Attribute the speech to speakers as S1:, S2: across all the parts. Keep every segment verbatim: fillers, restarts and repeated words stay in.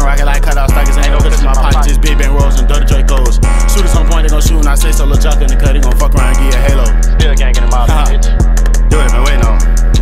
S1: rocket like cut off stockers. Ain't no cushion in my pocket, just big bang rolls and dirty Dracos. Shooters on point, they gon' shoot when I say so. Lil' Jock in the cut, he gon' fuck around and give you a halo.
S2: Still gang in the mouth, bitch.
S1: Do it, man, wait on.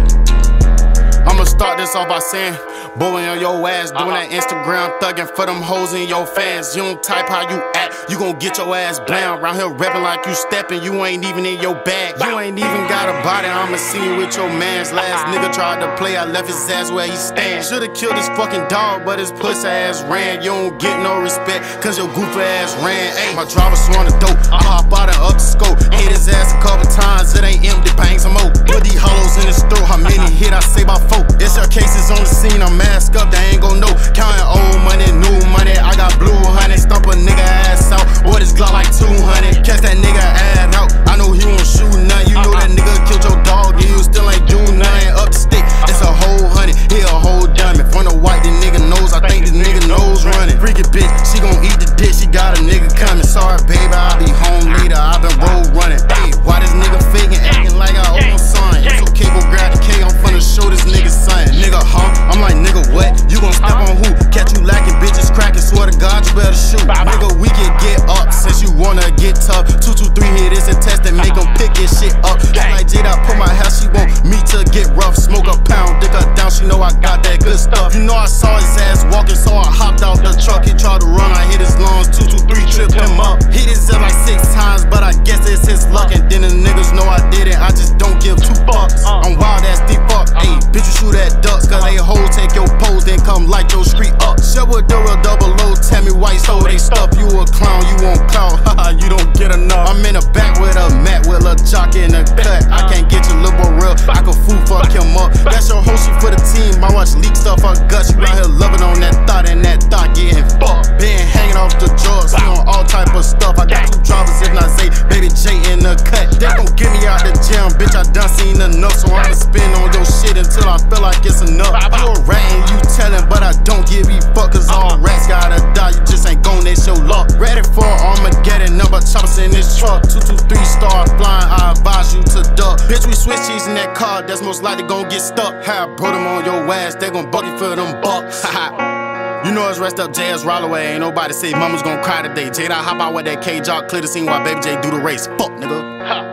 S1: I'ma start this off by saying, boy on your ass, doing that Instagram thuggin' for them hoes in your fans. You don't type how you act, you gon' get your ass blam. Round here rapping like you steppin', you ain't even in your bag. You ain't even got a body, I'ma see you with your mans. Last nigga tried to play, I left his ass where he stand. Should've killed his fucking dog, but his pussy ass ran. You don't get no respect, cause your goofy ass ran. Ayy, my driver swung the dope, I hop out and up the scope. Hit his ass a couple times, it ain't empty, bang some more. Put these hollows in his throat, how many hit I say by four? It's your cases on the scene, I'm masked up, they ain't gon' know. Counting old money, new money, I got blue honey. Stomp a nigga ass out, boy this Glock like two hundred. Catch that nigga ass out, I know he won't shoot nothing. You know that nigga killed your dog, and you still ain't do nothing. Up the stick, it's a whole honey, he a whole diamond. From the white, the nigga knows, I think this nigga knows running. Freaky bitch, she gon' eat the dick, she got a nigga coming. Sorry baby, I'll be home later, I been road running. Hey, why this nigga faking, acting like I owe him son? It's okay, go grab the K, I'm finna show this nigga son. Nigga, huh? I'm like, nigga, what? You gon' step on who? Catch you lacking, bitches cracking, swear to God, you better shoot. Nigga, we can get up since you wanna get tough. Two, two, three, hit this and test and make him pick his shit up. Just like Jada, I put my house, she want me to get rough. Smoke a pound, dick her down, she know I got that good stuff. You know I saw his ass walking, so I hopped out the truck. He tried to run, I hit his lungs, two, two, three, tripped him up. Hit his up like six times, but I guess it's his luck. And then the niggas know I did it, I just don't give two fucks. I'm wild ass deep fuck, ayy, bitch you shoot at ducks, cause they hoes take your pose, then come light your street up. Shut with the real double O, tell me why you stole they stuff. You a clown, you won't clout, haha, you don't get enough. I'm in the back with a mat with a jock in the cut. I can't get your little boy real, I can fool fuck him up. That's your whole shit for the team, I watch leak stuff her guts. You out here loving on that thought and that thought getting fucked. Been hanging off the drugs, he on all type of stuff. I got two drivers if not say, baby J in the cut. They gon' get me out the gym, bitch I done seen enough. So I'ma spin on your shit until I feel like it's enough. You a rat and you tellin', but I don't give a fuck, cause all rats gotta die, you just ain't gon' let your luck. Ready for Armageddon, number choppers in this truck. Two, two, three star flying, I advise you to duck. Bitch, we switch cheese in that car, that's most likely gon' get stuck. How I brought them on your ass, they gon' buck you for them bucks. You know it's rest up J S Rollaway, ain't nobody say mama's gon' cry today. Jada hop out with that K-Jock, clear the scene while Baby J do the race. Fuck, nigga.